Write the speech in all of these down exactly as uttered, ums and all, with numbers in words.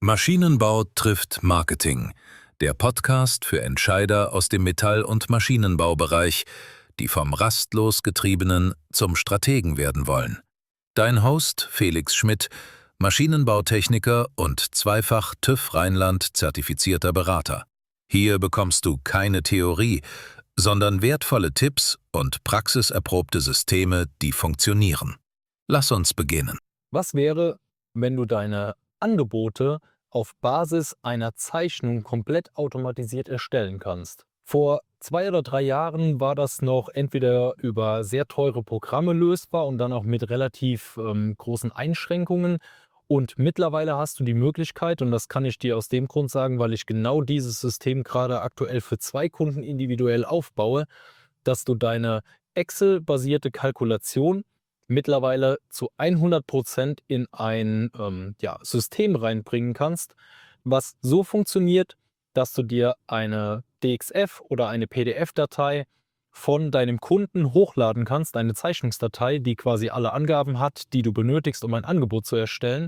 Maschinenbau trifft Marketing, der Podcast für Entscheider aus dem Metall- und Maschinenbaubereich, die vom rastlos Getriebenen zum Strategen werden wollen. Dein Host Felix Schmidt, Maschinenbautechniker und zweifach TÜV Rheinland zertifizierter Berater. Hier bekommst du keine Theorie, sondern wertvolle Tipps und praxiserprobte Systeme, die funktionieren. Lass uns beginnen. Was wäre, wenn du deine Angebote auf Basis einer Zeichnung komplett automatisiert erstellen kannst? Vor zwei oder drei Jahren war das noch entweder über sehr teure Programme lösbar und dann auch mit relativ ähm, großen Einschränkungen. Und mittlerweile hast du die Möglichkeit, und das kann ich dir aus dem Grund sagen, weil ich genau dieses System gerade aktuell für zwei Kunden individuell aufbaue, dass du deine Excel-basierte Kalkulation mittlerweile zu hundert Prozent in ein ähm, ja, System reinbringen kannst, was so funktioniert, dass du dir eine D X F oder eine P D F-Datei von deinem Kunden hochladen kannst, eine Zeichnungsdatei, die quasi alle Angaben hat, die du benötigst, um ein Angebot zu erstellen.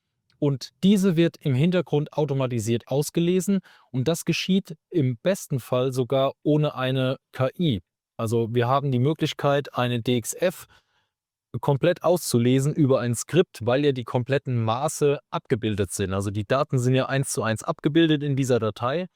Und diese wird im Hintergrund automatisiert ausgelesen und das geschieht im besten Fall sogar ohne eine K I. Also wir haben die Möglichkeit, eine D X F komplett auszulesen über ein Skript, weil ja die kompletten Maße abgebildet sind. Also die Daten sind ja eins zu eins abgebildet in dieser Datei.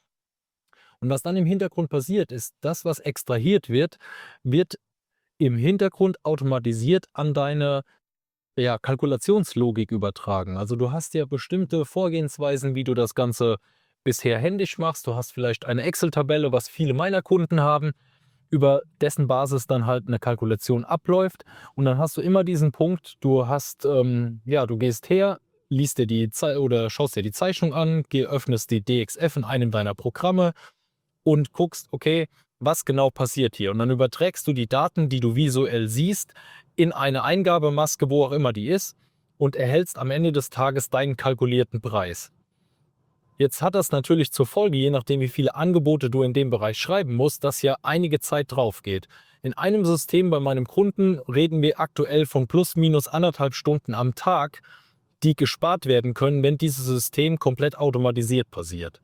Und was dann im Hintergrund passiert, ist, das, was extrahiert wird, wird im Hintergrund automatisiert an deine ja, Kalkulationslogik übertragen. Also du hast ja bestimmte Vorgehensweisen, wie du das Ganze bisher händisch machst. Du hast vielleicht eine Excel-Tabelle, was viele meiner Kunden haben, über dessen Basis dann halt eine Kalkulation abläuft. Und dann hast du immer diesen Punkt, du hast, ähm, ja, du gehst her, liest dir die Ze oder schaust dir die Zeichnung an, geh, öffnest die D X F in einem deiner Programme und guckst, okay, was genau passiert hier. Und dann überträgst du die Daten, die du visuell siehst, in eine Eingabemaske, wo auch immer die ist, und erhältst am Ende des Tages deinen kalkulierten Preis. Jetzt hat das natürlich zur Folge, je nachdem wie viele Angebote du in dem Bereich schreiben musst, dass ja einige Zeit drauf geht. In einem System bei meinem Kunden reden wir aktuell von plus minus anderthalb Stunden am Tag, die gespart werden können, wenn dieses System komplett automatisiert passiert.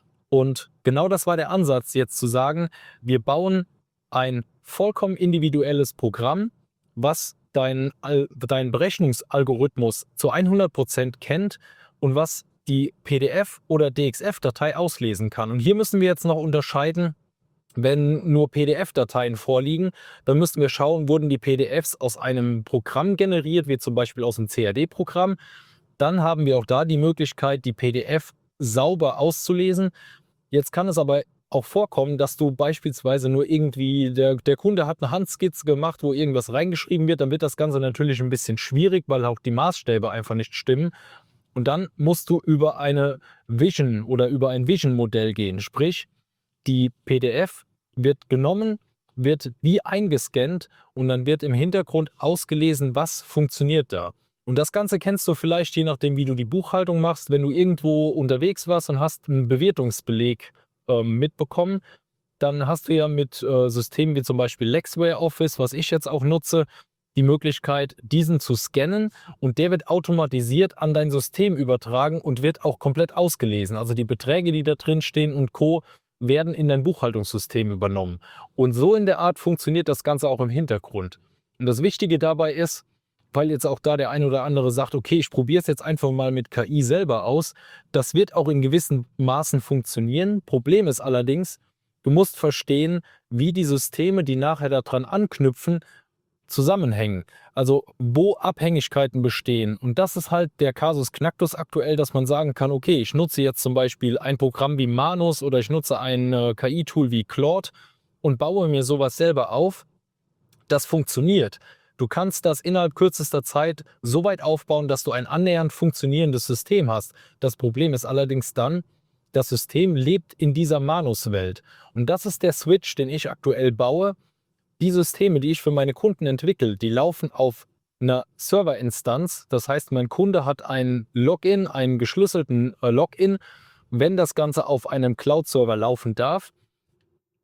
Und genau das war der Ansatz, jetzt zu sagen, wir bauen ein vollkommen individuelles Programm, was deinen dein Berechnungsalgorithmus zu hundert Prozent kennt und was die P D F- oder D X F-Datei auslesen kann. Und hier müssen wir jetzt noch unterscheiden, wenn nur P D F-Dateien vorliegen, dann müssten wir schauen, wurden die P D Fs aus einem Programm generiert, wie zum Beispiel aus einem C A D-Programm. Dann haben wir auch da die Möglichkeit, die P D F sauber auszulesen. Jetzt kann es aber auch vorkommen, dass du beispielsweise nur irgendwie, der, der Kunde hat eine Handskizze gemacht, wo irgendwas reingeschrieben wird, dann wird das Ganze natürlich ein bisschen schwierig, weil auch die Maßstäbe einfach nicht stimmen. Und dann musst du über eine Vision oder über ein Vision-Modell gehen. Sprich, die P D F wird genommen, wird wie eingescannt und dann wird im Hintergrund ausgelesen, was funktioniert da. Und das Ganze kennst du vielleicht, je nachdem, wie du die Buchhaltung machst, wenn du irgendwo unterwegs warst und hast einen Bewertungsbeleg ähm, mitbekommen, dann hast du ja mit äh, Systemen wie zum Beispiel Lexware Office, was ich jetzt auch nutze, die Möglichkeit, diesen zu scannen und der wird automatisiert an dein System übertragen und wird auch komplett ausgelesen. Also die Beträge, die da drin stehen und Co. werden in dein Buchhaltungssystem übernommen. Und so in der Art funktioniert das Ganze auch im Hintergrund. Und das Wichtige dabei ist, weil jetzt auch da der ein oder andere sagt, okay, ich probiere es jetzt einfach mal mit K I selber aus. Das wird auch in gewissen Maßen funktionieren. Problem ist allerdings, du musst verstehen, wie die Systeme, die nachher daran anknüpfen, zusammenhängen. Also wo Abhängigkeiten bestehen. Und das ist halt der Kasus Knacktus aktuell, dass man sagen kann, okay, ich nutze jetzt zum Beispiel ein Programm wie Manus oder ich nutze ein äh, K I-Tool wie Claude und baue mir sowas selber auf. Das funktioniert. Du kannst das innerhalb kürzester Zeit so weit aufbauen, dass du ein annähernd funktionierendes System hast. Das Problem ist allerdings dann, das System lebt in dieser Manus-Welt. Und das ist der Switch, den ich aktuell baue. Die Systeme, die ich für meine Kunden entwickle, die laufen auf einer Serverinstanz. Das heißt, mein Kunde hat ein Login, einen geschlüsselten äh, Login. Wenn das Ganze auf einem Cloud-Server laufen darf,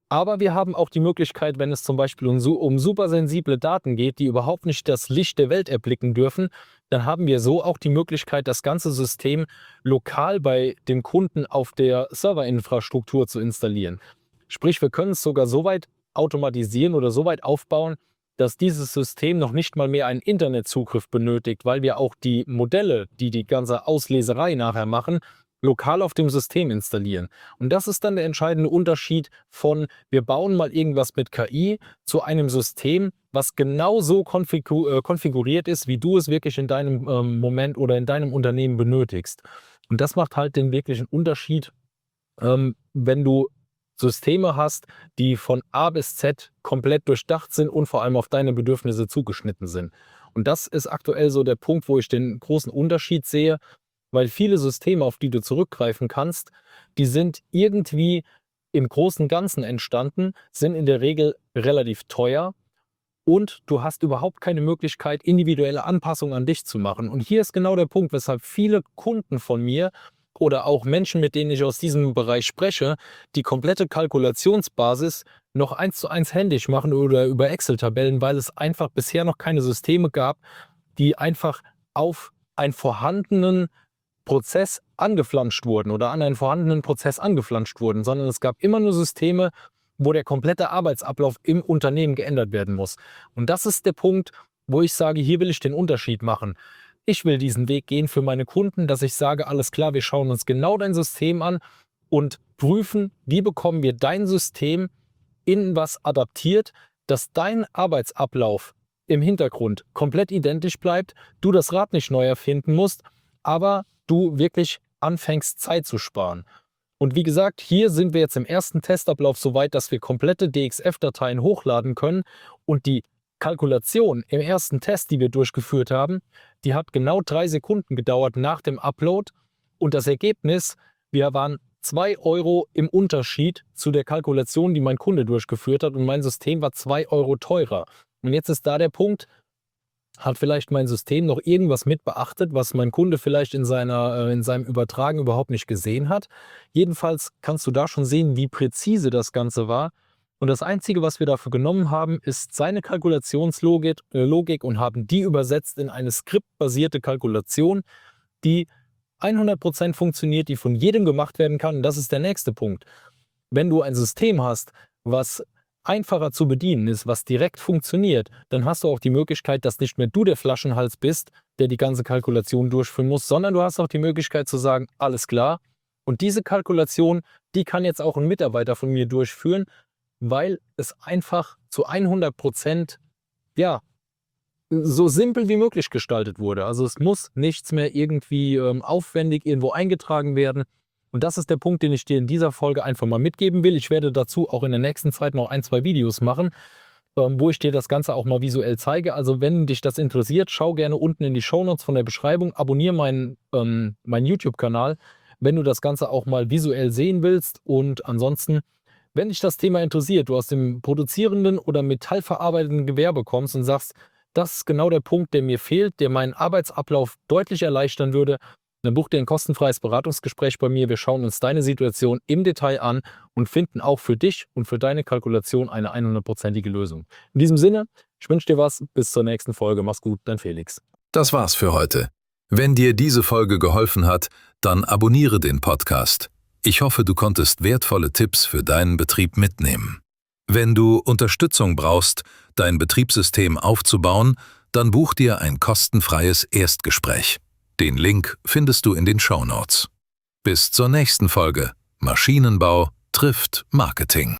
Aber wir haben auch die Möglichkeit, wenn es zum Beispiel um, um supersensible Daten geht, die überhaupt nicht das Licht der Welt erblicken dürfen, dann haben wir so auch die Möglichkeit, das ganze System lokal bei dem Kunden auf der Serverinfrastruktur zu installieren. Sprich, wir können es sogar so weit automatisieren oder so weit aufbauen, dass dieses System noch nicht mal mehr einen Internetzugriff benötigt, weil wir auch die Modelle, die die ganze Ausleserei nachher machen, lokal auf dem System installieren. Und das ist dann der entscheidende Unterschied von, wir bauen mal irgendwas mit K I zu einem System, was genau so konfigu äh, konfiguriert ist, wie du es wirklich in deinem ähm, Moment oder in deinem Unternehmen benötigst. Und das macht halt den wirklichen Unterschied, ähm, wenn du Systeme hast, die von A bis Z komplett durchdacht sind und vor allem auf deine Bedürfnisse zugeschnitten sind. Und das ist aktuell so der Punkt, wo ich den großen Unterschied sehe, weil viele Systeme, auf die du zurückgreifen kannst, die sind irgendwie im großen Ganzen entstanden, sind in der Regel relativ teuer und du hast überhaupt keine Möglichkeit, individuelle Anpassungen an dich zu machen. Und hier ist genau der Punkt, weshalb viele Kunden von mir oder auch Menschen, mit denen ich aus diesem Bereich spreche, die komplette Kalkulationsbasis noch eins zu eins händisch machen oder über Excel-Tabellen, weil es einfach bisher noch keine Systeme gab, die einfach auf einen vorhandenen Prozess angeflanscht wurden oder an einen vorhandenen Prozess angeflanscht wurden, sondern es gab immer nur Systeme, wo der komplette Arbeitsablauf im Unternehmen geändert werden muss. Und das ist der Punkt, wo ich sage, hier will ich den Unterschied machen. Ich will diesen Weg gehen für meine Kunden, dass ich sage, alles klar, wir schauen uns genau dein System an und prüfen, wie bekommen wir dein System in was adaptiert, dass dein Arbeitsablauf im Hintergrund komplett identisch bleibt, du das Rad nicht neu erfinden musst, aber du wirklich anfängst, Zeit zu sparen. Und wie gesagt, hier sind wir jetzt im ersten Testablauf so weit, dass wir komplette D X F-Dateien hochladen können und die Kalkulation im ersten Test, die wir durchgeführt haben, die hat genau drei Sekunden gedauert nach dem Upload und das Ergebnis, wir waren zwei Euro im Unterschied zu der Kalkulation, die mein Kunde durchgeführt hat und mein System war zwei Euro teurer. Und jetzt ist da der Punkt, hat vielleicht mein System noch irgendwas mit beachtet, was mein Kunde vielleicht in, seiner, äh, in seinem Übertragen überhaupt nicht gesehen hat. Jedenfalls kannst du da schon sehen, wie präzise das Ganze war. Und das Einzige, was wir dafür genommen haben, ist seine Kalkulationslogik äh, Logik und haben die übersetzt in eine skriptbasierte Kalkulation, die hundert Prozent funktioniert, die von jedem gemacht werden kann. Und das ist der nächste Punkt. Wenn du ein System hast, was einfacher zu bedienen ist, was direkt funktioniert, dann hast du auch die Möglichkeit, dass nicht mehr du der Flaschenhals bist, der die ganze Kalkulation durchführen muss, sondern du hast auch die Möglichkeit zu sagen, alles klar, und diese Kalkulation, die kann jetzt auch ein Mitarbeiter von mir durchführen, weil es einfach zu hundert Prozent, ja, so simpel wie möglich gestaltet wurde. Also es muss nichts mehr irgendwie ähm, aufwendig irgendwo eingetragen werden. Und das ist der Punkt, den ich dir in dieser Folge einfach mal mitgeben will. Ich werde dazu auch in der nächsten Zeit noch ein, zwei Videos machen, ähm, wo ich dir das Ganze auch mal visuell zeige. Also wenn dich das interessiert, schau gerne unten in die Shownotes von der Beschreibung, abonniere meinen, ähm, meinen YouTube-Kanal, wenn du das Ganze auch mal visuell sehen willst. Und ansonsten, wenn dich das Thema interessiert, du aus dem produzierenden oder metallverarbeitenden Gewerbe kommst und sagst, das ist genau der Punkt, der mir fehlt, der meinen Arbeitsablauf deutlich erleichtern würde, dann buch dir ein kostenfreies Beratungsgespräch bei mir. Wir schauen uns deine Situation im Detail an und finden auch für dich und für deine Kalkulation eine hundertprozentige Lösung. In diesem Sinne, ich wünsche dir was. Bis zur nächsten Folge. Mach's gut, dein Felix. Das war's für heute. Wenn dir diese Folge geholfen hat, dann abonniere den Podcast. Ich hoffe, du konntest wertvolle Tipps für deinen Betrieb mitnehmen. Wenn du Unterstützung brauchst, dein Betriebssystem aufzubauen, dann buch dir ein kostenfreies Erstgespräch. Den Link findest du in den Shownotes. Bis zur nächsten Folge. Maschinenbau trifft Marketing.